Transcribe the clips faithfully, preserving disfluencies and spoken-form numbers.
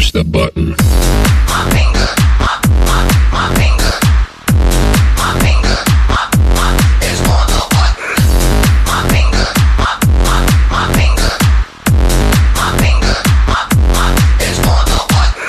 Push the button. My finger, my, my, my finger. My finger, my, my, is on the button. My finger, my, my, my finger. My finger, my, my, is on the button.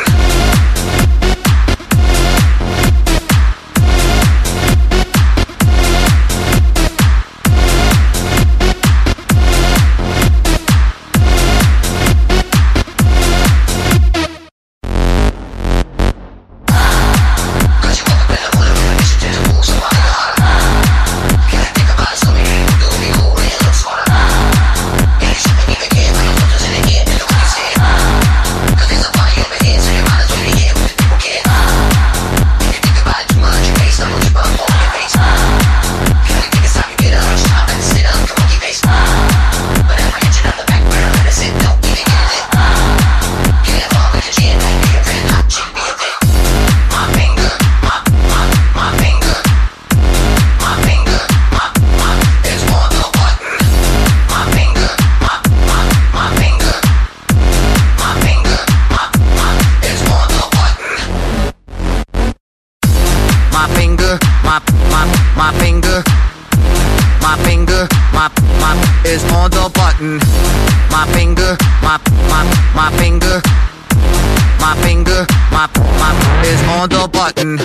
My finger, my, my, my finger. My finger, my, my, is on the button. My finger, my, my, my finger. My finger, my, my, is on the button.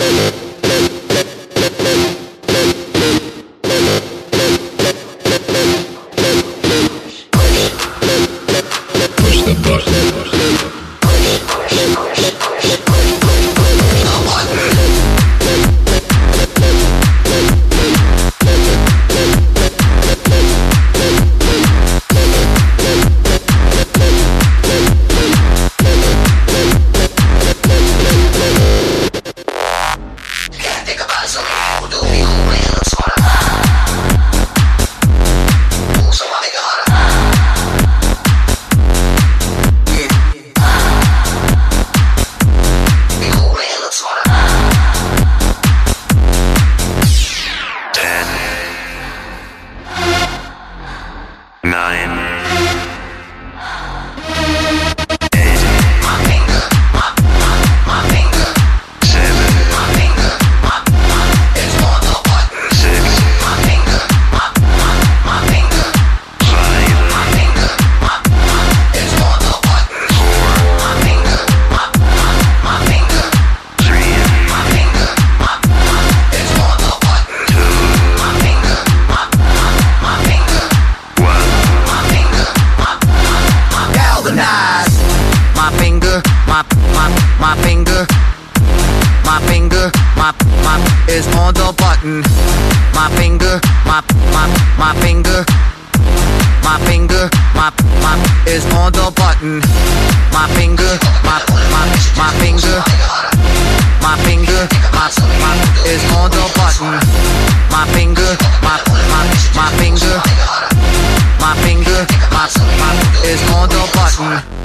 Push the button. Nine. My finger, my, my, my finger. My finger, my, my, is on the button. My finger, my, my, my finger. My finger, my, my, is on the button. My finger, my, my, my finger. My finger, my, my, is on the button. My finger, my, my, my finger. My finger, my, my, is on the button.